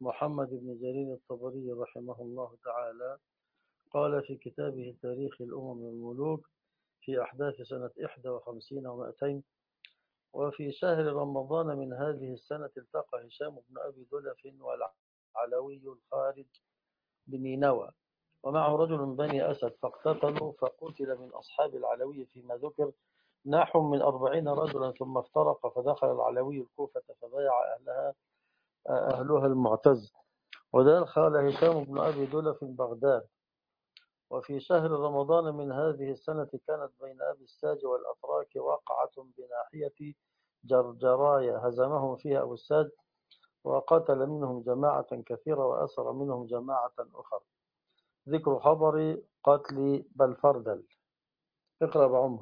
محمد بن جرير الطبري رحمه الله تعالى قال في كتابه تاريخ الأمم والملوك في أحداث سنة 51 و200: وفي شهر رمضان من هذه السنة التقى هشام بن أبي دلف والعلوي الخارج بنينوى ومعه رجل من بني أسد، فاقتتلوا، فقتل من أصحاب العلوي فيما ذكر نحو من 40 رجلا، ثم افترق، فدخل العلوي الكوفة فبايع أهلها المعتز، ودخل هشام بن أبي دلف بغداد. وفي شهر رمضان من هذه السنة كانت بين أبي الساج والأتراك وقعة بناحية جرجرايا، هزمهم فيها أبو الساج وقتل منهم جماعة كثيرة وأسر منهم جماعة أخرى. ذكر خبر قتل بلفردل. اقرأ بعمر.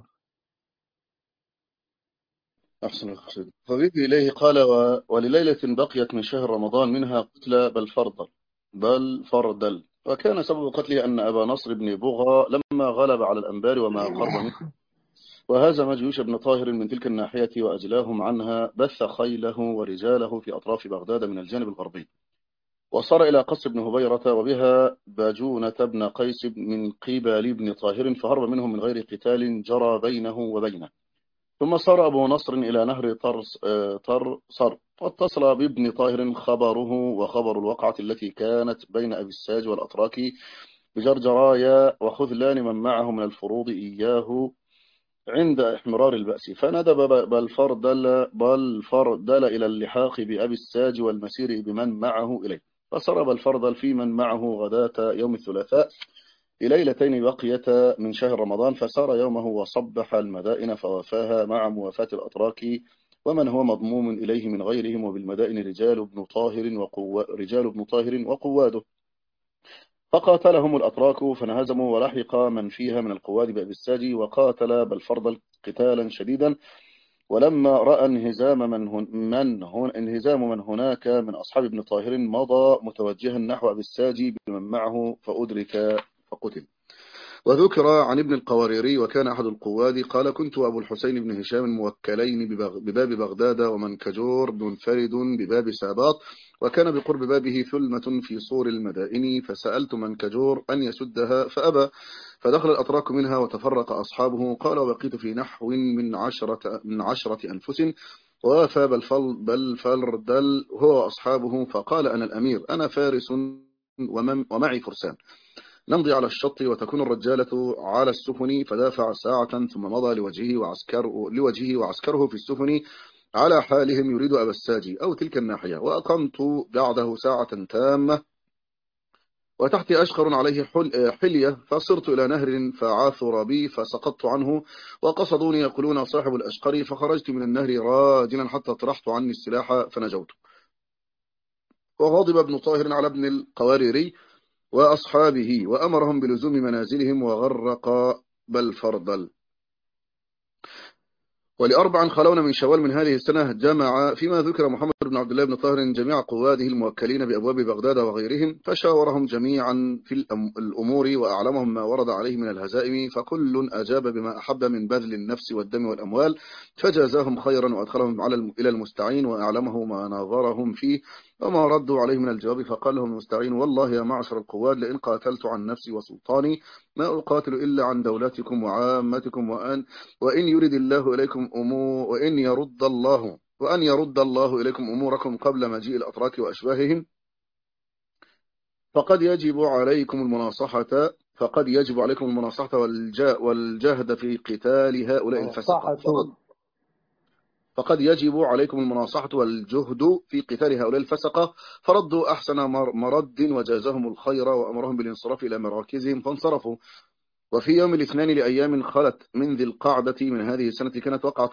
أحسن القصيدة. فبيبي إليه قال ولليلة بقيت من شهر رمضان منها قتل بلفردل. وكان سبب قتله أن أبا نصر بن بغى لما غلب على الأنبار وما قرب منه وهزم جيوش ابن طاهر من تلك الناحية وأزلاهم عنها، بث خيله ورجاله في أطراف بغداد من الجانب الغربي، وصار إلى قصر بن هبيرة وبها باجونة بن قيس من قبال ابن طاهر، فهرب منهم من غير قتال جرى بينه وبينه. ثم صار أبو نصر إلى نهر طرصر، واتصل بابن طاهر خبره وخبر الوقعة التي كانت بين أبي الساج والأتراك بجرجرايا وخذلان من معه من الفروض إياه عند إحمرار البأس، فندب بلفردل إلى اللحاق بأبي الساج والمسير بمن معه إليه، فسرب بلفردل في من معه غداة يوم الثلاثاء لليلتين بقيتا من شهر رمضان، فسار يومه وصبح المدائن فوافاها مع موافاة الأتراك ومن هو مضموم إليه من غيرهم، وبالمدائن رجال ابن طاهر وقواده، فقاتلهم الأتراك فانهزموا، ولحق من فيها من القواد بأبي الساج وقاتل بلفردل قتالا شديدا. ولما رأى انهزام من هناك من أصحاب ابن طاهر مضى متوجها نحو أبي الساج بمن معه فأدرك فقتل. وذكر عن ابن القواريري وكان أحد القواد قال: كنت أبو الحسين بن هشام موكلين بباب بغداد، ومنكجور منفرد بباب ساباط، وكان بقرب بابه ثلمة في صور المدائن، فسألت منكجور أن يسدها فأبى، فدخل الأتراك منها وتفرق أصحابه. قال: وبقيت في نحو من عشرة أنفس، ووافى بلفردل هو أصحابه، فقال: أنا الأمير، أنا فارس ومعي فرسان، نمضي على الشط وتكون الرجالة على السفن. فدافع ساعة ثم مضى لوجهه وعسكره في السفن على حالهم يريد أبا الساجي أو تلك الناحية. وأقمت بعده ساعة تامة وتحتي أشقر عليه حلية، فصرت إلى نهر فعاثر بي فسقطت عنه، وقصدوني يقولون صاحب الأشقر، فخرجت من النهر راجلا حتى طرحت عني السلاح فنجوت. وغضب ابن طاهر على ابن القواريري وأصحابه وأمرهم بلزوم منازلهم وغرق بلفردل. ولأربع خلون من شوال من هذه السنة جمع فيما ذكر محمد بن عبد الله بن طاهر جميع قواده الموكلين بأبواب بغداد وغيرهم، فشاورهم جميعا في الأمور وأعلمهم ما ورد عليه من الهزائم، فكل أجاب بما أحب من بذل النفس والدم والأموال، فجازاهم خيرا وأدخلهم إلى المستعين وأعلمه ما ناظرهم فيه وما ردوا عليه من الجواب. فقال لهم المستعين: والله يا معشر القواد، لئن قاتلت عن نفسي وسلطاني ما أقاتل إلا عن دولتكم وعامتكم، وإن يرد الله إليكم وأن يرد الله إليكم أموركم قبل مجيء الأتراك وأشباههم، فقد يجب عليكم المناصحة والجهد في قتال هؤلاء الفسقة. فقد يجب عليكم المناصحة والجهد في قتال هؤلاء الفسقة. فردوا أحسن مرد وجازهم الخير وأمرهم بالانصراف إلى مراكزهم فانصرفوا. وفي يوم الاثنين لأيام خلت من ذي القعدة من هذه السنة كانت وقعة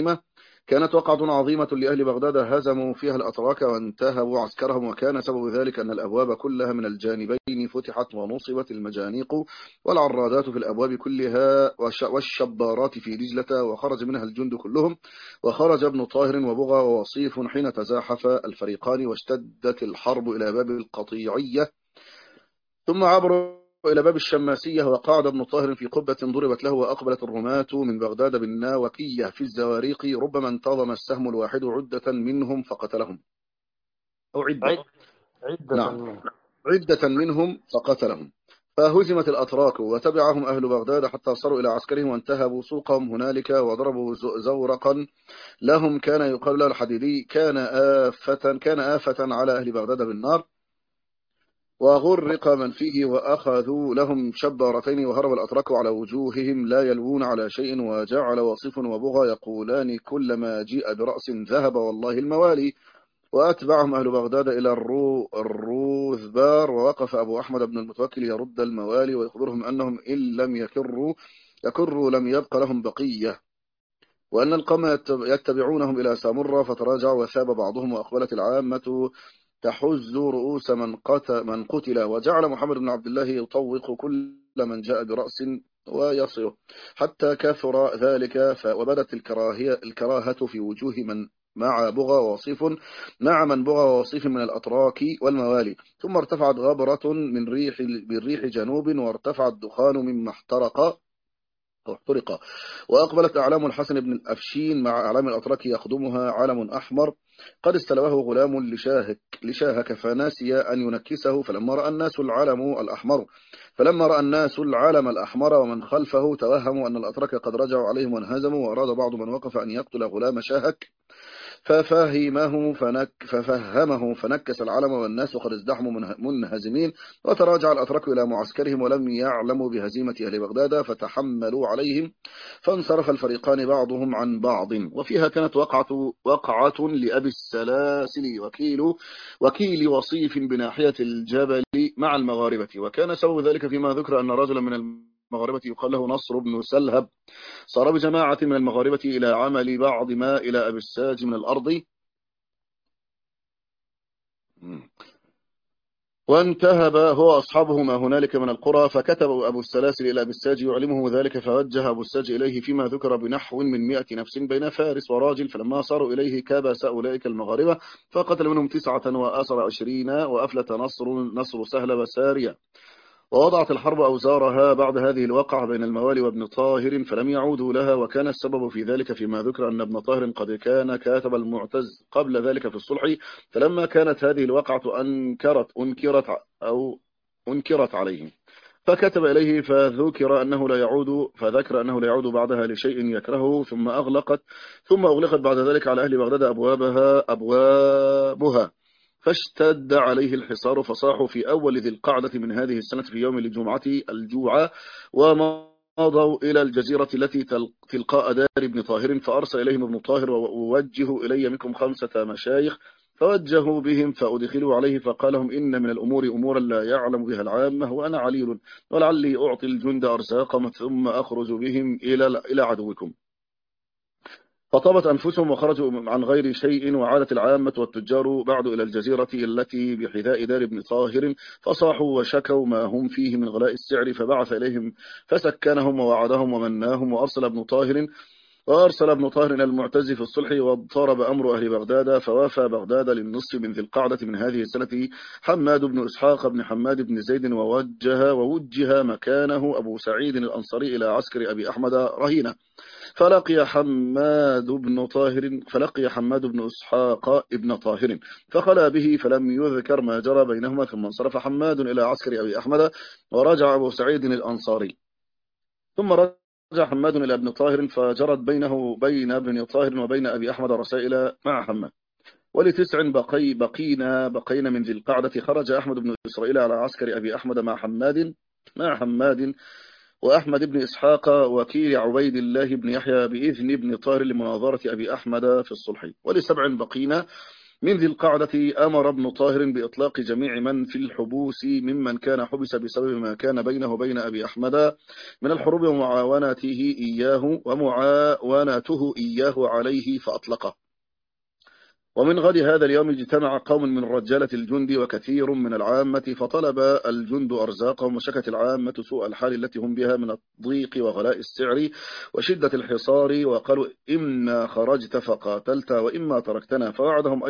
عظيمة لأهل بغداد، هزموا فيها الأتراك وانتهبوا عسكرهم، وكان سبب ذلك أن الأبواب كلها من الجانبين فتحت ونصبت المجانيق والعرادات في الأبواب كلها والشبارات في دجلة، وخرج منها الجند كلهم، وخرج ابن طاهر وبغى ووصيف حين تزاحف الفريقان واشتدت الحرب إلى باب القطيعية، ثم عبروا إلى باب الشماسية، وقعد ابن طاهر في قبة ضربت له، وأقبلت الرماة من بغداد بالناوكية في الزواريق، ربما انتظم السهم الواحد عدة منهم فقتلهم أو عدة. عدة نعم، منه. عدة منهم فقتلهم. فهزمت الأتراك وتبعهم أهل بغداد حتى صاروا إلى عسكرهم وانتهبوا سوقهم هنالك وضربوا زورقا لهم كان يقال له الحديدي، كان آفة على أهل بغداد بالنار. وغرق من فيه وأخذوا لهم شبارتين، وهرب الأتراك على وجوههم لا يلوون على شيء. وجعل وصيف وبغى يقولان كلما جيء برأس ذهب والله الموالي. وأتبعهم أهل بغداد إلى الروذبار، ووقف أبو أحمد بن المتوكل يرد الموالي ويخبرهم أنهم إن لم يكروا لم يبق لهم بقية، وأن القوم يتبعونهم إلى سامرة. فتراجعوا وثاب بعضهم، وأقبلت العامة تحز رؤوس من قتل. وجعل محمد بن عبد الله يطوق كل من جاء برأس ويصله حتى كثر ذلك. وبدت الكراهة في وجوه من مع بغى ووصيف مع من بغى ووصيف من الأتراك والموالي. ثم ارتفعت غبرة من ريح جنوب، وارتفع الدخان مما احترق. وأقبلت أعلام الحسن بن الأفشين مع أعلام الأتراك يخدمها علم أحمر قد استلوه غلام لشاهك فناسي أن ينكسه. فلما رأى الناس العلم الأحمر ومن خلفه توهموا أن الأتراك قد رجعوا عليهم وانهزموا. وأراد بعض من وقف أن يقتل غلام شاهك ففهمه فنكس العلم، والناس قد ازدحموا منهزمين. وتراجع الأتراك إلى معسكرهم ولم يعلموا بهزيمة أهل بغداد فتحملوا عليهم. فانصرف الفريقان بعضهم عن بعض. وفيها كانت وقعة لأبي السلاسل وكيل وصيف بناحية الجبل مع المغاربة. وكان سبب ذلك فيما ذكر أن رجلا من المغاربة يقال له نصر بن سلهب صار بجماعة من المغاربة إلى عمل بعض ما إلى أبي الساج من الأرض، وانتهب هو أصحابه ما هنالك من القرى. فكتب أبو السلاسل إلى أبي الساج يعلمه ذلك، فوجه أبو الساج إليه فيما ذكر بنحو من 100 نفس بين فارس وراجل. فلما صاروا إليه كابس أولئك المغاربة، فقتل منهم 29 وأسر 20، وأفلت نصر سهل وسارية. ووضعت الحرب أوزارها بعد هذه الوقعة بين الموالي وابن طاهر، فلم يعودوا لها. وكان السبب في ذلك فيما ذكر أن ابن طاهر قد كان كاتب المعتز قبل ذلك في الصلح. فلما كانت هذه الوقعة أنكرت عليه، فكتب إليه فذكر أنه لا يعود بعدها لشيء يكرهه. ثم أغلقت بعد ذلك على أهل بغداد أبوابها، فاشتد عليه الحصار. فصاحوا في أول ذي القعدة من هذه السنة في يوم الجوعة، ومضوا إلى الجزيرة التي تلقاء دار ابن طاهر. فأرسل إليهم ابن طاهر ووجهوا إلي منكم 5 مشايخ، فوجهوا بهم فأدخلوا عليه. فقال لهم إن من الأمور أمورا لا يعلم بها العامة، وأنا عليل، ولعلي أعطي الجند أرزاقهم ثم أخرج بهم إلى عدوكم. فطابت أنفسهم وخرجوا عن غير شيء. وعادت العامة والتجار بعد إلى الجزيرة التي بحذاء دار ابن طاهر، فصاحوا وشكوا ما هم فيه من غلاء السعر. فبعث إليهم فسكنهم ووعدهم ومناهم. وأرسل ابن طاهر إلى المعتز في الصلح، واضطرب أمر أهل بغداد. فوافى بغداد للنصف من ذي القعدة من هذه السنة حماد بن إسحاق بن حماد بن زيد، ووجه مكانه أبو سعيد الأنصاري إلى عسكر أبي أحمد رهينة. فلقي حماد بن إسحاق ابن طاهر فخلى به، فلم يذكر ما جرى بينهما. ثم انصرف حماد إلى عسكر أبي أحمد، ورجع أبو سعيد الأنصاري. ثم رجع حماد إلى ابن طاهر، فجرت بين ابن طاهر وبين أبي أحمد رسائل مع حماد. ولتسع بقين من ذي القعدة خرج أحمد بن إسرائيل على عسكر أبي أحمد مع حماد وأحمد بن إسحاق وكيل عبيد الله بن يحيى بإذن ابن طاهر لمناظرة أبي أحمد في الصلح. ولسبع بقين من ذي القعدة أمر ابن طاهر بإطلاق جميع من في الحبوس ممن كان حبس بسبب ما كان بينه وبين أبي أحمد من الحروب ومعاونته إياه عليه فأطلقه. ومن غد هذا اليوم اجتمع قوم من رجالة الجند وكثير من العامة، فطلب الجند أرزاقهم. وشكت العامة سوء الحال التي هم بها من الضيق وغلاء السعر وشدة الحصار، وقالوا إما خرجت فقاتلت وإما تركتنا. فوعدهم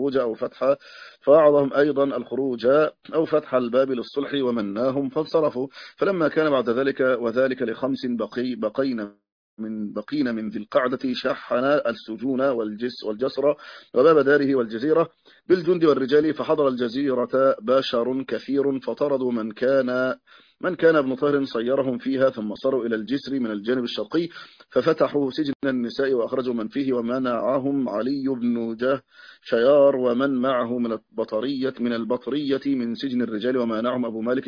أيضا الخروج أو فتح الباب للصلح، ومناهم فانصرفوا. فلما كان بعد ذلك وذلك ل5 بقين بقين من ذي القعدة شحن السجون والجسر وباب داره والجزيرة بالجند والرجال، فحضر الجزيرة بشر كثير فطردوا من كان ابن طاهر صيرهم فيها، ثم صاروا إلى الجسر من الجانب الشرقي ففتحوا سجن النساء وأخرجوا من فيه، ومنعهم علي بن شيار ومن معه من البطرية من سجن الرجال، ومنعهم أبو مالك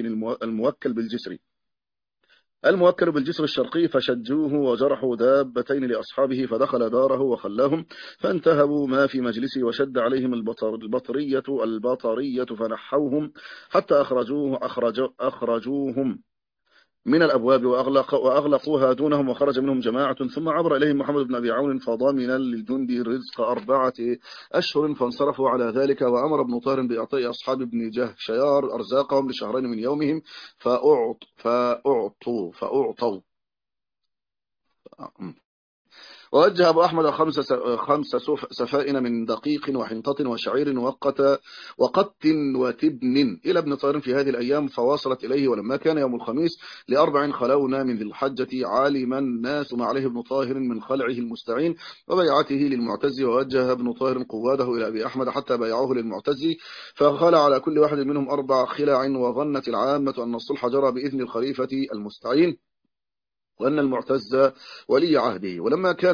الموكل بالجسر الشرقي، فشجوه وجرحوا دابتين لأصحابه، فدخل داره وخلاهم فانتهبوا ما في مجلسه، وشد عليهم البطرية فنحوهم حتى أخرجوهم من الأبواب وأغلقوها دونهم، وخرج منهم جماعة، ثم عبر إليهم محمد بن أبي عون فضامنا للجند رزق 4 أشهر، فانصرفوا على ذلك، وأمر ابن طاهر بإعطاء أصحاب ابن جهشيار أرزاقهم لشهرين من يومهم فأعطوا. ووجه أبو أحمد 5 سفائن من دقيق وحنطة وشعير وقت وتبن إلى ابن طاهر في هذه الأيام، فواصلت إليه. ولما كان يوم الخميس ل4 خلونا من ذي الحجة، علم الناس ما عليه ابن طاهر من خلعه المستعين وبيعته للمعتز، ووجه ابن طاهر قواده إلى أبي أحمد حتى بيعوه للمعتز، فخلع على كل واحد منهم 4 خلع، وظنت العامة أن الصلح جرى بإذن الخليفة المستعين وأن المعتز ولي عهده. ولما كان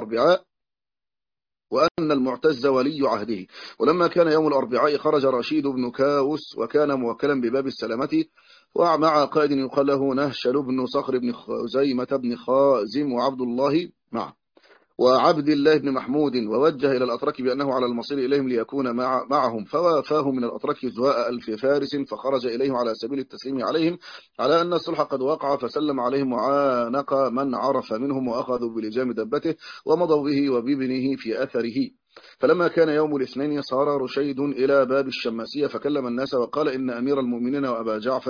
يوم الأربعاء خرج رشيد بن كاوس، وكان موكلا بباب السلامة، ومع قائد يقال له نهشل بن صخر بن خزيمة بن خازم وعبد الله وعبد الله بن محمود، ووجه إلى الأتراك بأنه على المصير إليهم ليكون معهم، فوافاه من الأتراك زواء 1000 فارس، فخرج إليهم على سبيل التسليم عليهم على أن الصلح قد وقع، فسلم عليهم وعانق من عرف منهم، وأخذوا بلجام دبته ومضوا به وبابنه في أثره. فلما كان يوم الاثنين صار رشيد إلى باب الشماسية فكلم الناس وقال: إن أمير المؤمنين وأبا جعفر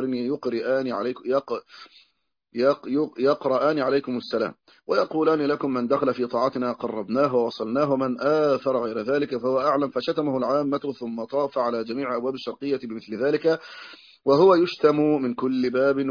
يقرآن عليكم السلام، ويقولان لكم: من دخل في طاعتنا قربناه ووصلناه، ومن آثر غير ذلك فهو أعلم. فشتمه العامة، ثم طاف على جميع أبواب الشرقية بمثل ذلك، وهو يشتم من كل باب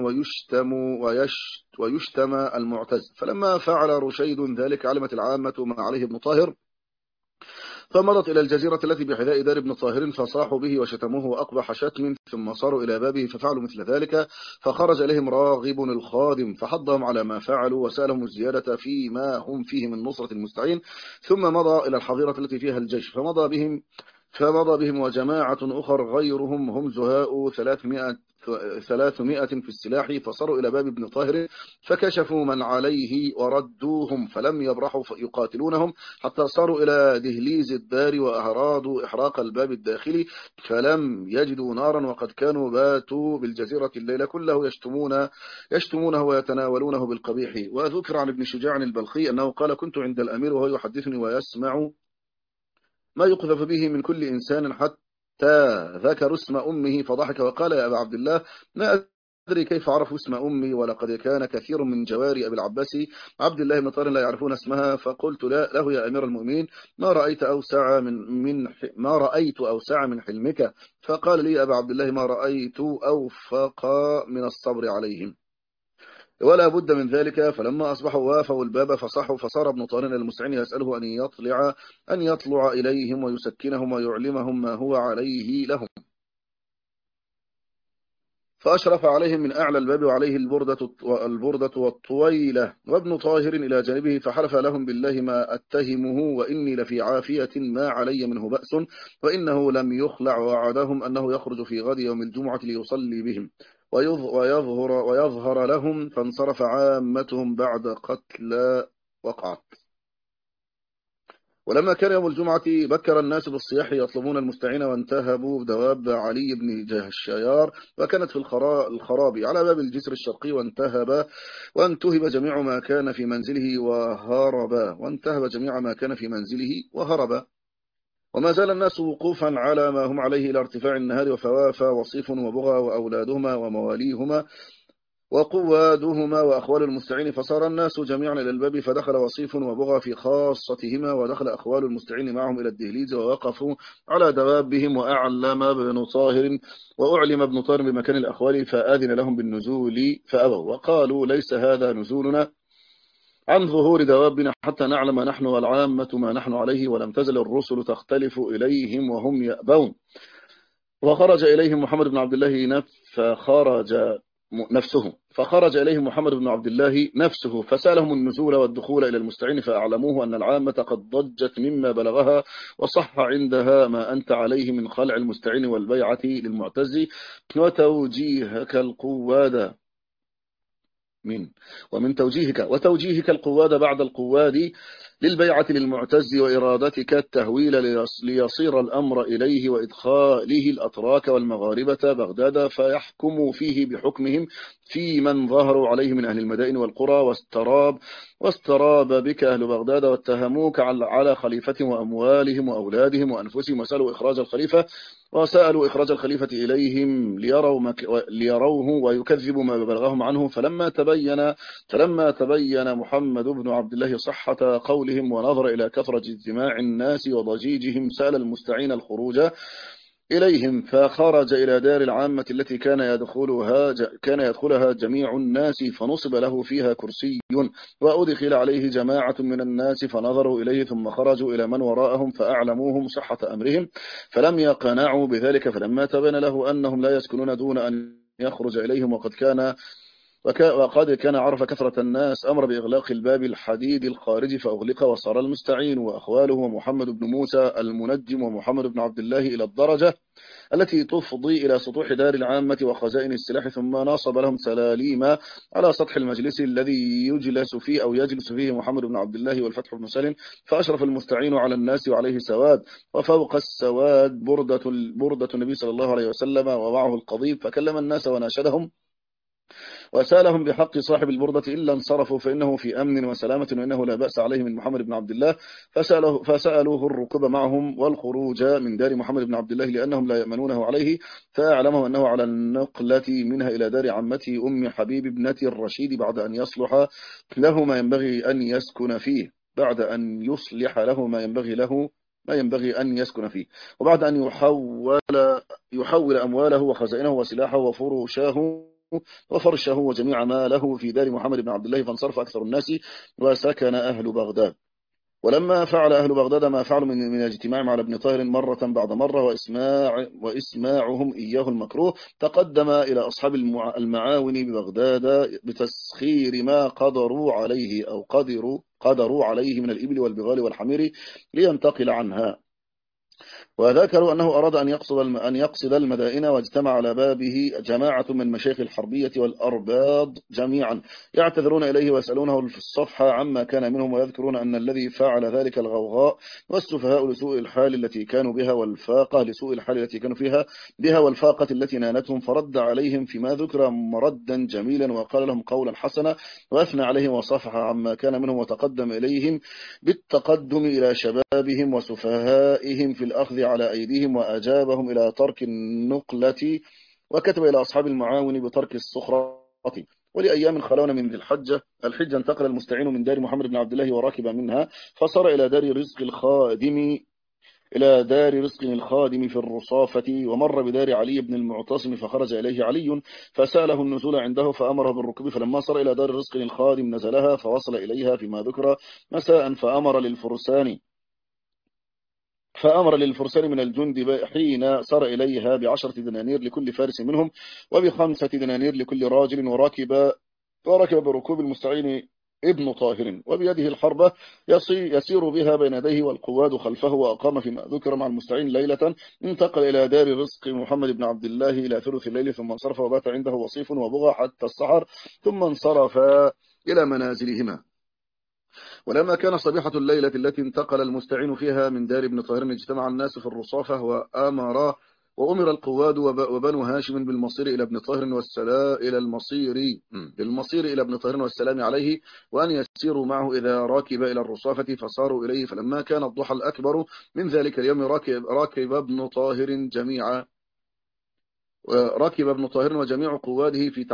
ويشتم المعتز. فلما فعل رشيد ذلك علمت العامة ما عليه ابن طاهر، فمضت إلى الجزيرة التي بحذاء دار ابن طاهر، فصاحوا به وشتموه وأقبح شتم، ثم صاروا إلى بابه ففعلوا مثل ذلك، فخرج إليهم راغب الخادم فحضهم على ما فعلوا وسألهم الزيادة فيما هم فيه من نصرة المستعين، ثم مضى إلى الحظيرة التي فيها الجيش، فمضى بهم وجماعة أخر غيرهم هم زهاء 300 في السلاح، فصاروا إلى باب ابن طاهر فكشفوا من عليه وردوهم، فلم يبرحوا يقاتلونهم حتى صاروا إلى دهليز الدار، وأرادوا إحراق الباب الداخلي فلم يجدوا نارا، وقد كانوا باتوا بالجزيرة الليل كله يشتمونه ويتناولونه بالقبيح. وذكر عن ابن شجاع البلخي أنه قال: كنت عند الأمير وهو يحدثني ويسمع ما يقذف به من كل إنسان، حتى ذكر اسم أمه فضحك وقال: يا أبا عبد الله، ما أدري كيف عرفوا اسم أمي، ولقد كان كثير من جواري أبي العباس عبد الله بن طاهر لا يعرفون اسمها. فقلت له: يا أمير المؤمنين، ما رأيت أوسع من حلمك. فقال لي أبا عبد الله: ما رأيت أوفق من الصبر عليهم، ولا بد من ذلك. فلما أصبحوا وافوا الباب فصحوا، فصار ابن طاهر المستعين يسأله أن يطلع إليهم ويسكنهم ويعلمهم ما هو عليه لهم، فأشرف عليهم من أعلى الباب وعليه البردة والطويلة، وابن طاهر إلى جانبه، فحلف لهم: بالله ما أتهمه، وإني لفي عافية ما علي منه بأس، وإنه لم يخلع، ووعدهم أنه يخرج في غد يوم الجمعة ليصلي بهم ويظهر لهم، فانصرف عامتهم بعد قتل وقعت. ولما كان يوم الجمعة بكر الناس بالصياح يطلبون المستعين، وانتهبوا دواب علي بن جهشيار، وكانت في الخراب على باب الجسر الشرقي، وانتهب جميع ما كان في منزله وهرب. وما زال الناس وقوفا على ما هم عليه إلى ارتفاع النهار، وفوافى وصيف وبغى وأولادهما ومواليهما وقوادهما وأخوال المستعين، فصار الناس جميعا إلى الباب، فدخل وصيف وبغى في خاصتهما، ودخل أخوال المستعين معهم إلى الدهليز، ووقفوا على دوابهم، وأعلم ابن طاهر بمكان الأخوال، فآذن لهم بالنزول فأبوا، وقالوا: ليس هذا نزولنا، عن ظهور دوابنا حتى نعلم نحن والعامة ما نحن عليه، ولم تزل الرسل تختلف إليهم وهم يأبون. وخرج إليهم محمد بن عبد الله فخرج إليهم محمد بن عبد الله نفسه فسألهم النزول والدخول إلى المستعين، فأعلموه أن العامة قد ضجت مما بلغها، وصح عندها ما أنت عليه من خلع المستعين والبيعة للمعتز وتوجيهك القواد وتوجيهك القواد بعد القواد للبيعة للمعتز، وإرادتك التهويل ليصير الأمر إليه، وإدخاله الأتراك والمغاربة بغداد فيحكموا فيه بحكمهم في من ظهروا عليه من أهل المدائن والقرى، واستراب بك أهل بغداد واتهموك على خليفتهم وأموالهم وأولادهم وأنفسهم، وسألوا إخراج الخليفة إليهم ليروه ويكذبوا ما بلغهم عنه. فلما تبين محمد بن عبد الله صحة قولهم ونظر إلى كثرة اجتماع الناس وضجيجهم، سأل المستعين الخروج إليهم، فخرج إلى دار العامة التي كان يدخلها جميع الناس، فنصب له فيها كرسي، وأدخل عليه جماعة من الناس فنظروا إليه، ثم خرجوا إلى من وراءهم فأعلموهم صحة أمرهم، فلم يقنعوا بذلك. فلما تبين له أنهم لا يسكنون دون أن يخرج إليهم، وقد كان عرف كثرة الناس، أمر بإغلاق الباب الحديد الخارجي فأغلق، وصار المستعين وأخواله ومحمد بن موسى المنجم ومحمد بن عبد الله إلى الدرجة التي تفضي إلى سطوح دار العامة وخزائن السلاح، ثم ناصب لهم سلاليم على سطح المجلس الذي يجلس فيه محمد بن عبد الله والفتح بن سالم، فأشرف المستعين على الناس وعليه سواد، وفوق السواد بردة النبي صلى الله عليه وسلم ومعه القضيب، فكلم الناس وناشدهم وسالهم بحق صاحب البردة إلا انصرفوا فإنه في أمن وسلامة، وإنه لا بأس عليه من محمد بن عبد الله. فسألوه الركوب معهم والخروج من دار محمد بن عبد الله لأنهم لا يأمنونه عليه، فأعلمه أنه على النقلة منها إلى دار عمته أم حبيب ابنة الرشيد بعد أن يصلح له ما ينبغي أن يسكن فيه وبعد أن يحول أمواله وخزائنه وسلاحه وفرشه وجميع ما له في دار محمد بن عبد الله، فانصرف أكثر الناس وسكن أهل بغداد. ولما فعل أهل بغداد ما فعلوا من اجتماعهم على ابن طاهر مرة بعد مرة وإسماعهم إياه المكروه، تقدم إلى أصحاب المعاون ببغداد بتسخير ما قدروا عليه من الإبل والبغال والحمير لينتقل عنها، وذكروا أنه أراد أن يقصد المدائن، واجتمع على بابه جماعة من مشايخ الحربية والأرباض جميعا يعتذرون إليه ويسألونه في الصفحة عما كان منهم، ويذكرون أن الذي فعل ذلك الغوغاء والسفهاء لسوء الحال التي كانوا بها والفاقة التي نالتهم، فرد عليهم فيما ذكر مردا جميلا، وقال لهم قولا حسنا، وأثنى عليهم وصفح عما كان منهم، وتقدم إليهم بالتقدم إلى شبابهم وسفهائهم في الأخذ على أيديهم، وأجابهم إلى ترك النقلة، وكتب إلى أصحاب المعاون بترك الصخرة. ولأيام خلون من ذي الحجة انتقل المستعين من دار محمد بن عبد الله وراكب منها، فصار إلى دار رزق الخادم في الرصافة، ومر بدار علي بن المعتصم فخرج إليه علي فسأله النزول عنده فأمره بالركوب، فلما صار إلى دار رزق الخادم نزلها فوصل إليها فيما ذكر مساء، فأمر للفرسان من الجند حين سار إليها ب10 دنانير لكل فارس منهم، وب5 دنانير لكل راجل، وركب بركوب المستعين ابن طاهر، وبيده الحربة يسير بها بين يديه والقواد خلفه، وأقام فيما ذكر مع المستعين ليلة، انتقل إلى دار رزق محمد بن عبد الله إلى ثلث الليل، ثم انصرف وبات عنده وصيف وبغى حتى السحر، ثم انصرف إلى منازلهما. ولما كان صبيحة الليلة التي انتقل المستعين فيها من دار ابن طاهر، اجتمع الناس في الرصافة، وأمر القواد وبنو هاشم بالمصير إلى ابن طاهر والسلام عليه، وأن يسيروا معه إذا راكب إلى الرصافة، فصاروا إليه. فلما كان الضحى الأكبر من ذلك اليوم راكب ابن طاهر وجميع قواده في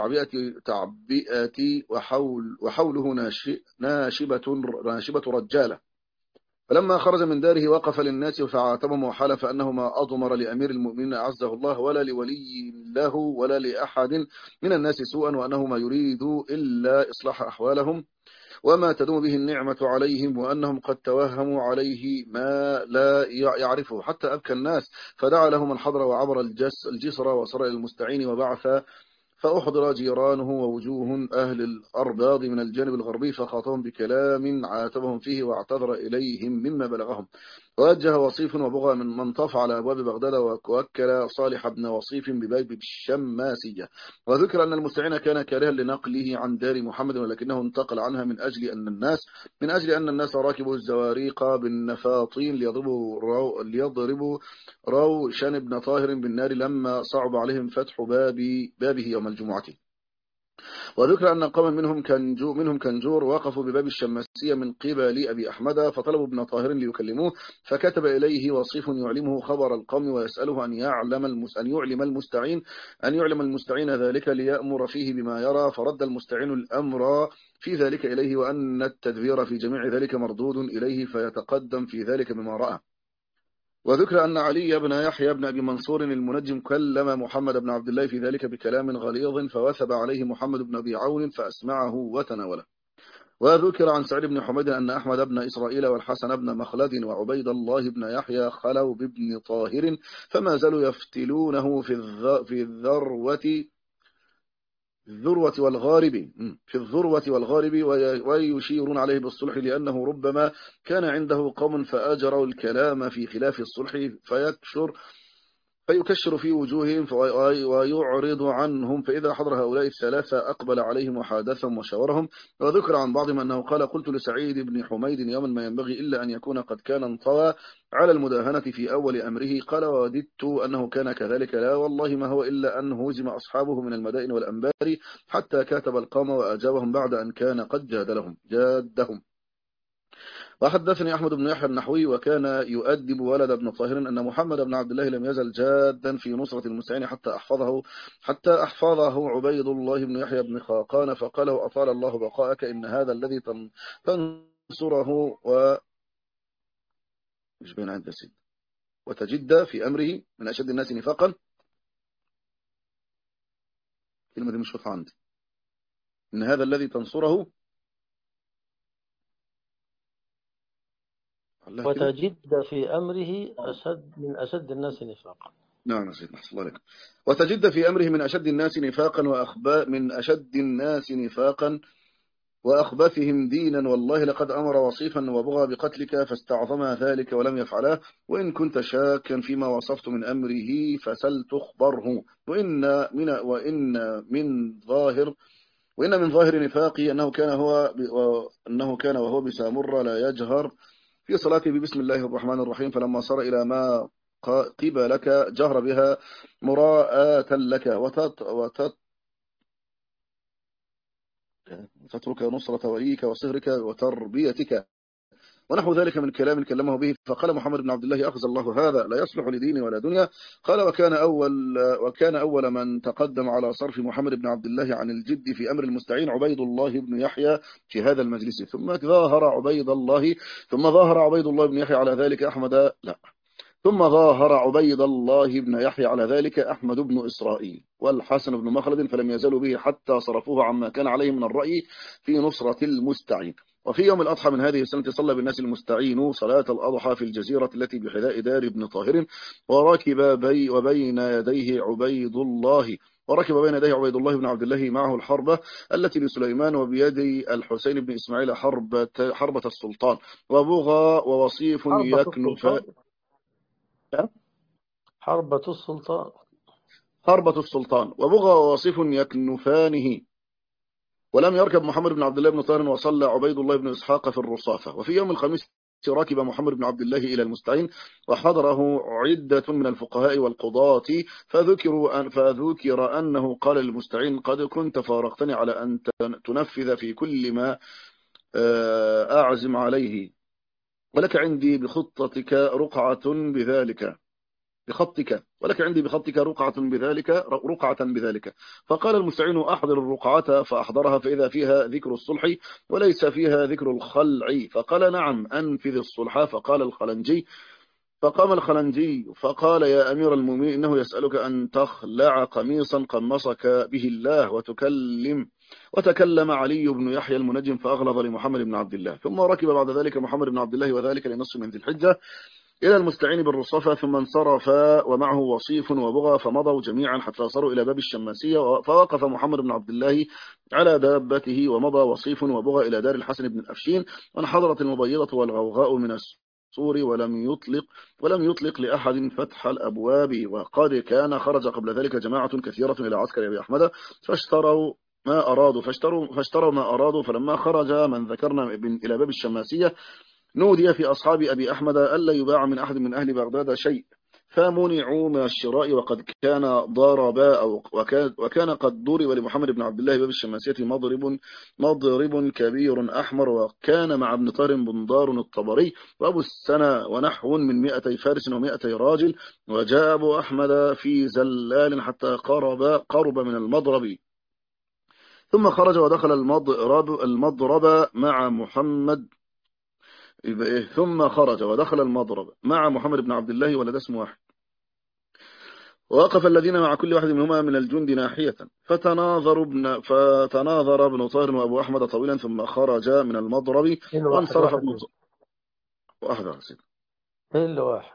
تعبئة وحوله ناشبة رجالة، فلما خرج من داره وقف للناس فعاتبهم وحلف أنه ما أضمر لأمير المؤمنين أعزه الله ولا لولي له ولا لأحد من الناس سوءا، وأنه ما يريد إلا إصلاح أحوالهم وما تدوم به النعمة عليهم، وأنهم قد توهموا عليه ما لا يعرفه، حتى أبكى الناس. فدعا لهم الحضر وعبر الجسر وصار إلى المستعين وبعث، فأحضر جيرانه ووجوه أهل الأرباض من الجانب الغربي، فخاطبهم بكلام عاتبهم فيه واعتذر إليهم مما بلغهم، ووجه وصيف وبغى من طاف على أبواب بغداد، ووكل صالح بن وصيف بباب الشماسية. وذكر أن المستعين كان كارها لنقله عن دار محمد، ولكنه انتقل عنها من أجل أن الناس راكبوا الزواريق بالنفاطين ليضربوا روشن بن طاهر بالنار لما صعب عليهم فتح بابه يوم الجمعة. وذكر أن قوما منهم كنجور وقفوا بباب الشماسية من قبل أبي أحمد، فطلبوا ابن طاهر ليكلموه، فكتب إليه وصيف يعلمه خبر القوم ويسأله أن يعلم المستعين ذلك ليأمر فيه بما يرى. فرد المستعين الأمر في ذلك إليه، وأن التدبير في جميع ذلك مردود إليه فيتقدم في ذلك بما رأى. وذكر أن علي بن يحيى بن أبي منصور المنجم كلم محمد بن عبد الله في ذلك بكلام غليظ، فوثب عليه محمد بن أبي عون فأسمعه وتناوله. وذكر عن سعيد بن حميد أن أحمد بن إسرائيل والحسن بن مخلد وعبيد الله بن يحيى خلوا بابن طاهر، فما زالوا يفتلونه في الذروة والغارب ويشيرون عليه بالصلح، لأنه ربما كان عنده قوم فأجروا الكلام في خلاف الصلح فيكشر في وجوههم ويعرض عنهم، فإذا حضر هؤلاء الثلاثة أقبل عليهم وحادثهم وشاورهم. وذكر عن بعضهم أنه قال: قلت لسعيد بن حميد يوما: ما ينبغي إلا أن يكون قد كان انطوى على المداهنة في أول أمره. قال: وددت أنه كان كذلك. لا والله ما هو إلا أن هزم أصحابه من المدائن والأنبار حتى كاتب القوم وأجابهم بعد أن كان قد جادهم. وحدثني أحمد بن يحيى النحوي وكان يؤدب ولد ابن طاهر أن محمد بن عبد الله لم يزل جادا في نصرة المستعين حتى أحفظه عبيد الله بن يحيى بن خاقان، فقاله: أطال الله بقاءك، إن هذا الذي تنصره مش بين عند سيد وتجد في أمره من أشد الناس نفاقا. كلمة دي مش واضحة عندي. إن هذا الذي تنصره وتجد في أمره من أشد الناس نفاقا. نعم يا سيدنا، الله عليك. وتجد في أمره من أشد الناس نفاقا وأخبثهم دينا، والله لقد أمر وصيفا وبغى بقتلك فاستعظم ذلك ولم يفعله، وإن كنت شاكا فيما وصفت من أمره فسل تخبره. وإن من ظاهر نفاقي أنه كان وهو بسامرة لا يجهر في صلاته بسم الله الرحمن الرحيم، فلما صار إلى ما قبلك جهر بها مراءة لك وتترك نصرة وليك وصهرك وتربيتك ونحو ذلك من كلام كلمه به. فقال محمد بن عبد الله: أخذ الله هذا لا يصلح لدين ولا دنيا. قال: وكان أول من تقدم على صرف محمد بن عبد الله عن الجد في أمر المستعين عبيد الله بن يحيى في هذا المجلس. ثم ظاهر عبيد الله بن يحيى على ذلك أحمد بن إسرائيل والحسن بن مخلد، فلم يزالوا به حتى صرفوه عما كان عليه من الرأي في نصرة المستعين. وفي يوم الأضحى من هذه السنة صلى بالناس المستعين صلاة الأضحى في الجزيرة التي بحذاء دار ابن طاهر، وركب بين يديه عبيد الله بن عبد الله معه الحربة التي لسليمان، وبيدي الحسين بن إسماعيل حربة السلطان، وبغى ووصيف حربة السلطان وبغى ووصيف يكنفانه. ولم يركب محمد بن عبد الله بن طاهر، وصلى عبيد الله بن إسحاق في الرصافة. وفي يوم الخميس ركب محمد بن عبد الله إلى المستعين، وحضره عدة من الفقهاء والقضاة، فذكر أنه قال للمستعين: قد كنت فارقتني على أن تنفذ في كل ما أعزم عليه، ولك عندي بخطتك رقعة بذلك. بخطك، ولك عندي بخطك رقعة بذلك. فقال المستعين: أحضر الرقعة. فأحضرها، فإذا فيها ذكر الصلح وليس فيها ذكر الخلع. فقال: نعم، أنفذ الصلح. فقام الخلنجي فقال: يا أمير المؤمنين، إنه يسألك أن تخلع قميصا قمصك به الله. وتكلم علي بن يحيى المنجم فأغلظ لمحمد بن عبد الله. ثم ركب بعد ذلك محمد بن عبد الله، وذلك لنصف من ذي الحجة، إلى المستعين بالرصافة، ثم انصرف ومعه وصيف وبغى، فمضوا جميعا حتى صاروا إلى باب الشماسية. فوقف محمد بن عبد الله على دابته، ومضى وصيف وبغى إلى دار الحسن بن الأفشين، وانحضرت المبيضة والغوغاء من السور، ولم يطلق لأحد فتح الأبواب. وقد كان خرج قبل ذلك جماعة كثيرة إلى عسكر أبي أحمد، فاشتروا ما أرادوا. فلما خرج من ذكرنا إلى باب الشماسية، نودي في أصحاب أبي أحمد ألا يباع من أحد من أهل بغداد شيء، فمنعوا من الشراء. وقد كان ضربا وكان قد ضرب لمحمد بن عبد الله باب الشماسية مضرب كبير أحمر. وكان مع ابن طاهر بندار الطبري وأبو السنة ونحو من 200 فارس و200 راجل. وجاء أبو أحمد في زلال حتى قرب من المضرب، ثم خرج ودخل المضرب مع محمد. ثم خرج ودخل المضرب مع محمد بن عبد الله، ولد اسم واحد. ووقف الذين مع كل واحد منهما من الجند ناحية، فتناظر ابن طاهر وأبو أحمد طويلا، ثم خرج من المضرب وانصرف ابن طاهر. إيه اللي واحد؟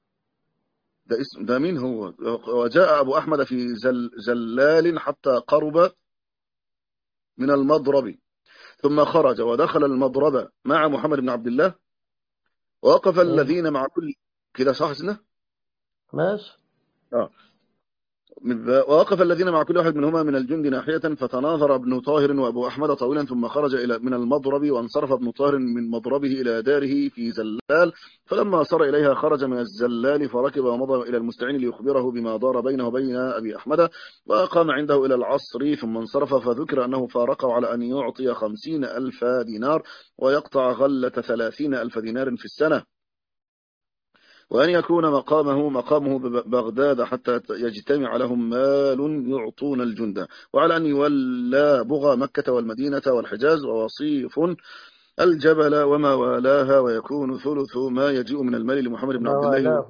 ده مين هو؟ وجاء أبو أحمد في زلال حتى قرب من المضرب، ثم خرج ودخل المضرب مع محمد بن عبد الله. ووقف الذين مع كل كده، صح سنة؟ ماشي. ووقف الذين مع كل واحد منهما من الجند ناحية، فتناظر ابن طاهر وأبو أحمد طويلا، ثم خرج من المضرب، وانصرف ابن طاهر من مضربه إلى داره في زلال. فلما صار إليها خرج من الزلال فركب ومضى إلى المستعين ليخبره بما دار بينه وبين أبي أحمد، وأقام عنده إلى العصر، ثم انصرف. فذكر أنه فارقه على أن يعطي 50,000 دينار ويقطع غلة 30,000 دينار في السنة، وأن يكون مقامه ببغداد حتى يجتمع لهم مال يعطون الجند، وعلى أن يولى بغى مكة والمدينة والحجاز ووصيف الجبل وما والاها، ويكون ثلث ما يجيء من المال لمحمد بن عبد الله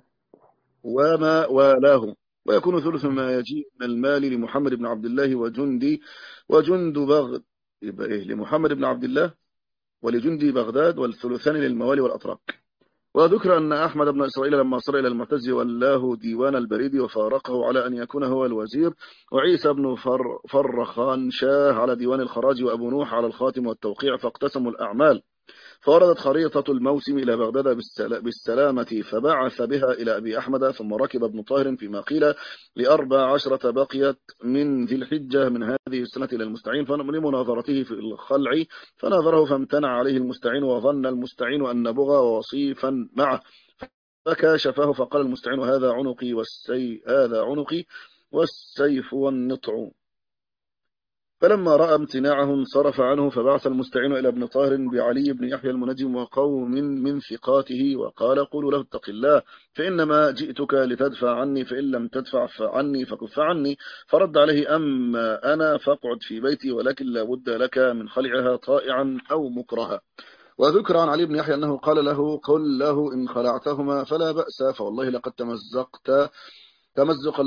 وما والاه، ويكون ثلث ما يجيء من المال لمحمد بن عبد الله وجند بغد، يبقى إيه؟ لمحمد بن عبد الله ولجند بغداد، والثلثان للموالي والأتراك. وذكر أن أحمد بن إسرائيل لما صار إلى المعتز ولاه ديوان البريد وفارقه على أن يكون هو الوزير، وعيسى بن فرخان شاه على ديوان الخراج، وأبو نوح على الخاتم والتوقيع، فاقتسموا الأعمال. فوردت خريطة الموسم إلى بغداد بالسلامة، فبعث بها إلى أبي أحمد. ثم ركب ابن طاهر فيما قيل ل14 بقيت من ذي الحجة من هذه السنة إلى المستعين لمناظرته في الخلع، فناظره فامتنع عليه المستعين، وظن المستعين أن بغى وصيفا معه، فكاشفه. فقال المستعين: هذا عنقي والسيف والنطع. فلما رأى امتناعه انصرف عنه. فبعث المستعين إلى ابن طاهر بعلي بن يحيى المنجم وقوم من ثقاته، وقال: قولوا له اتق الله، فإنما جئتك لتدفع عني، فإن لم تدفع عني فكف عني. فرد عليه: أما أنا فاقعد في بيتي، ولكن لا بد لك من خلعها طائعا أو مكرها. وذكر عن علي بن يحيى أنه قال له: قل له إن خلعتهما فلا بأس، فوالله لقد تمزقت تمزقا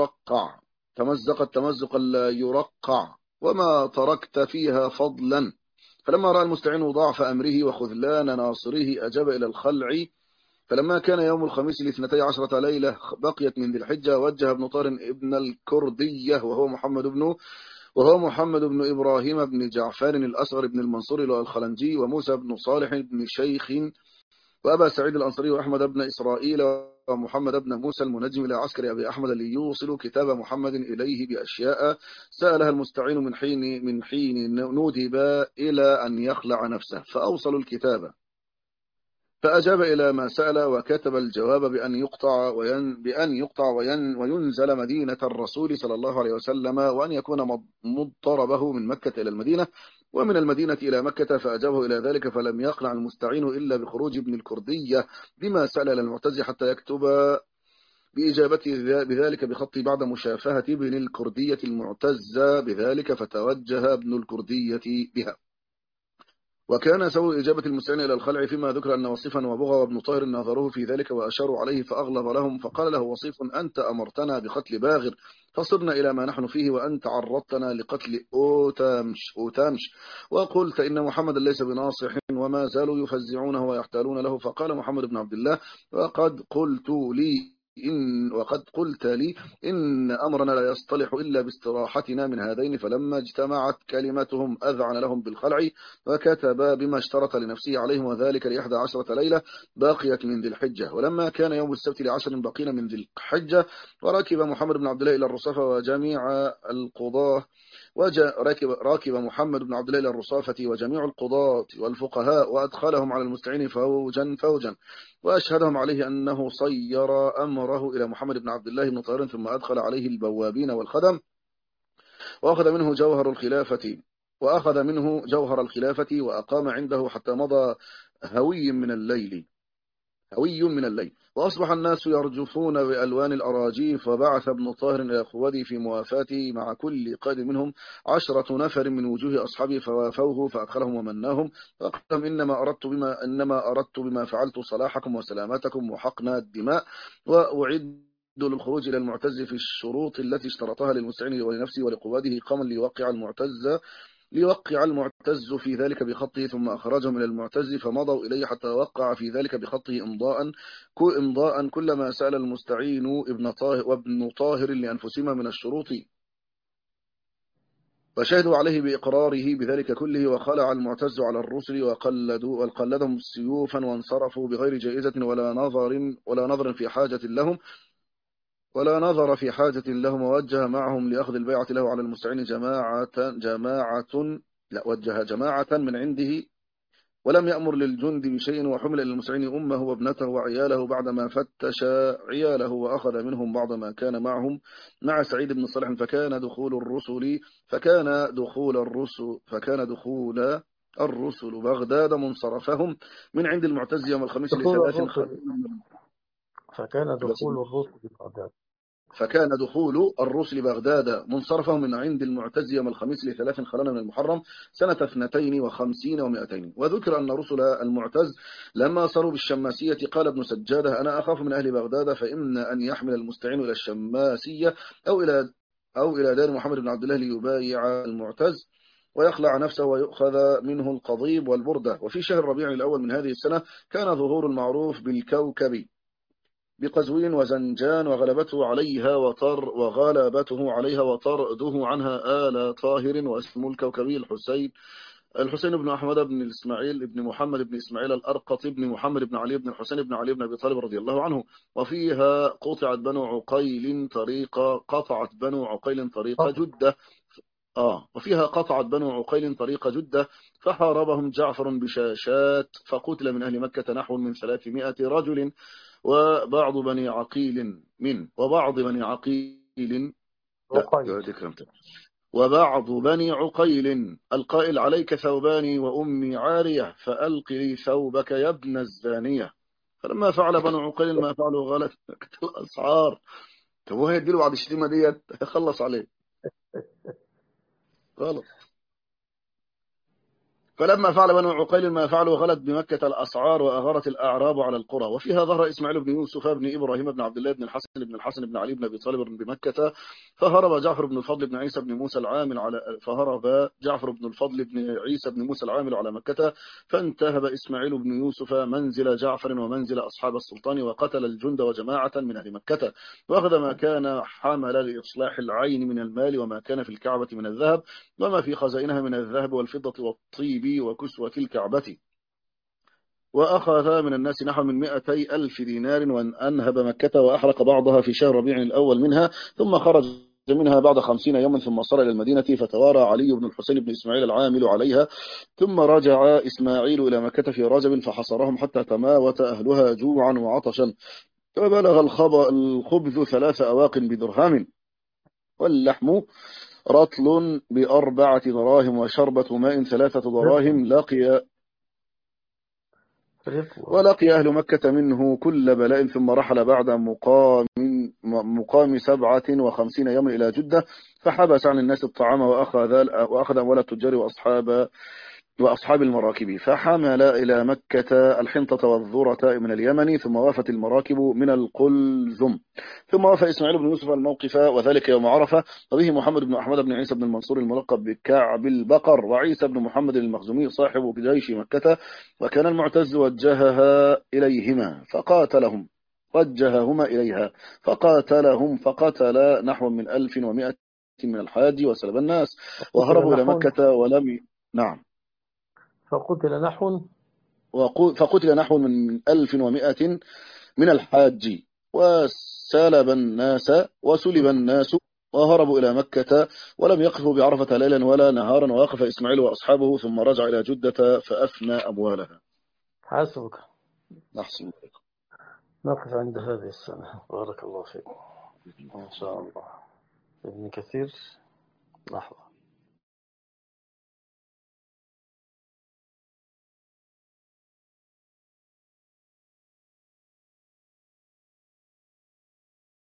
لا يرقع وما تركت فيها فضلا. فلما رأى المستعين ضعف أمره وخذلان ناصره أجاب إلى الخلع. فلما كان يوم الخميس 12 ليلة بقيت من ذي الحجة، وجه ابن طار ابن الكردية وهو محمد بن إبراهيم بن جعفر الأصغر بن المنصور الخلنجي، وموسى بن صالح بن شيخ، وأبا سعيد الأنصاري، وأحمد بن إسرائيل، ومحمد بن موسى المنجم إلى عسكر أبي أحمد ليوصلوا كتاب محمد إليه بأشياء سألها المستعين من حين ندب إلى أن يخلع نفسه، فأوصلوا الكتاب، فأجاب إلى ما سأل، وكتب الجواب بأن يقطع وينزل مدينة الرسول صلى الله عليه وسلم، وأن يكون مضطربه من مكة إلى المدينة، ومن المدينة إلى مكة. فأجابه إلى ذلك، فلم يقنع المستعين إلا بخروج ابن الكردية بما سأل إلى المعتز حتى يكتب بإجابته بذلك بخطي بعد مشافهة ابن الكردية المعتزة بذلك، فتوجه ابن الكردية بها. وكان سوء إجابة المستعين إلى الخلع فيما ذكر أن وصيفا وبغى وابن طاهر ناظروه في ذلك وأشاروا عليه فأغلظ لهم، فقال له وصيف: أنت أمرتنا بقتل باغر فصرنا إلى ما نحن فيه، وأنت عرضتنا لقتل أوتامش وقلت إن محمدا ليس بناصح، وما زالوا يفزعونه ويحتالون له. فقال محمد بن عبد الله: وقد قلت لي إن أمرنا لا يصطلح إلا باستراحتنا من هذين. فلما اجتمعت كلمتهم أذعن لهم بالخلع، وكتب بما اشترط لنفسه عليهم، وذلك ل11 ليلة باقية من ذي الحجة. ولما كان يوم السبت ل10 بقين من ذي الحجة، وركب محمد بن عبد الله إلى الرصافة وجميع القضاة راكب محمد بن عبد الله إلى الرصافة وجميع القضاة والفقهاء، وأدخلهم على المستعين فوجا فوجا، وأشهدهم عليه أنه صير أمره إلى محمد بن عبد الله بن طاهر، ثم أدخل عليه البوابين والخدم، وأخذ منه جوهر الخلافة وأقام عنده حتى مضى هوي من الليل، وأصبح الناس يرجفون بألوان الأراجيف. وبعث ابن طاهر إلى خوذي في موافاته مع كل قائد منهم 10 نفر من وجوه أصحابه، فوافوه فأدخلهم ومناهم، فقال لهم: إنما أردت بما فعلت صلاحكم وسلامتكم وحقن الدماء، وأعد للخروج إلى المعتز في الشروط التي اشترطها للمستعين ولنفسه ولقواده قاما ليوقع المعتز في ذلك بخطه، ثم أخرجهم إلى المعتز فمضوا إليه حتى وقع في ذلك بخطه إمضاء كلما سأل المستعين وابن طاهر لأنفسهما من الشروط، فشهدوا عليه بإقراره بذلك كله. وخلع المعتز على الرسل وقلدهم سيوفا، وانصرفوا بغير جائزة ولا نظر في حاجة لهم ووجه معهم لأخذ البيعة له على المستعين وجه جماعة من عنده، ولم يأمر للجند بشيء، وحمل إلى المستعين أمه وابنته وعياله بعدما فتش عياله، وأخذ منهم بعض ما كان معهم مع سعيد بن صالح. فكان دخول بغداد منصرفهم من عند المعتز يوم الخميس دخول ل3 الرسل فكان دخول الرسل ببغداد. فكان دخول الرسل بغداد منصرفهم من عند المعتز يوم الخميس ل3 خلال من المحرم سنة 52 و200. وذكر أن رسل المعتز لما صاروا بالشماسية قال ابن سجادة: أنا أخاف من أهل بغداد، فإما أن يحمل المستعين إلى الشماسية أو إلى دار محمد بن عبد الله ليبايع المعتز ويخلع نفسه ويؤخذ منه القضيب والبردة. وفي شهر ربيع الأول من هذه السنة كان ظهور المعروف بالكوكب بقزوين وزنجان، وغلبته عليها وطرده عنها آل طاهر، واسم الكوكبي الحسين بن أحمد بن إسماعيل بن محمد بن إسماعيل الأرقط بن محمد بن علي بن الحسين بن علي بن أبي طالب رضي الله عنه. وفيها قطعت بنو عقيل طريق جدة. فحاربهم جعفر بشاشات، فقتل من أهل مكة نحو من 300 رجل، وبعض بني عقيل القائل: عليك ثوباني وأمي عارية فألق لي ثوبك يا ابن الزانية. فلما فعل بنو عقيل ما فعلوا غلط الأسعار. طب هو يديله بعد الشتيمة ديت يخلص عليه غلط. فلما فعل بنو عقيل ما فعلوا غلت بمكة الأسعار وأغرت الأعراب على القرى. وفيها ظهر إسماعيل بن يوسف بن إبراهيم بن عبد الله بن الحسن بن علي بن أبي طالب بمكة، فهرب جعفر بن الفضل بن عيسى بن موسى العامل على مكة، فانتهب إسماعيل بن يوسف منزل جعفر ومنزل أصحاب السلطان، وقتل الجند وجماعة من أهل مكة، وأخذ ما كان حمل لإصلاح العين من المال، وما كان في الكعبة من الذهب، وما في خزائنها من الذهب والفضة والطيب وكسوة الكعبة. وأخذ من الناس نحو من 200,000 دينار، وأنهب مكة وأحرق بعضها في شهر ربيع الأول منها، ثم خرج منها بعد 50 يوما، ثم صار إلى المدينة، فتوارى علي بن الحسين بن إسماعيل العامل عليها، ثم رجع إسماعيل إلى مكة في رجب فحصرهم حتى تماوت أهلها جوعا وعطشا، فبلغ الخبز 3 أواق بدرهم، واللحم رطل ب4 دراهم، وشربة ماء 3 دراهم. رضوان. ولقي أهل مكة منه كل بلاء، ثم رحل بعد مقام 57 يوما إلى جدة، فحبس عن الناس الطعام، وأخذ أموال التجار وأصحاب المراكب، فحمل إلى مكة الحنطة والذرة من اليمن، ثم وافت المراكب من القلزم، ثم وافى إسماعيل بن يوسف الموقف، وذلك يوم عرفة. وبه محمد بن أحمد بن عيسى بن المنصور الملقب بكعب البقر، وعيسى بن محمد المخزومي صاحب جيش مكة، وكان المعتز وجهها إليهما فقاتلهم، وجههما إليها فقاتلهم، فقتل نحو من 1100 من الحاج وسلب الناس، فقتل وهربوا إلى نحو مكة نعم. فقتل نحو فقتل نحو من 1100 من الحاج وسلب الناس، وهربوا إلى مكة، ولم يقفوا بعرفة ليلا ولا نهارا، ووقف إسماعيل وأصحابه، ثم رجع إلى جدة فأفنى أموالها. حسبك. نحسن. نقف عند هذه السنة. بارك الله فيك. إن شاء الله. ابن كثير. لحظة.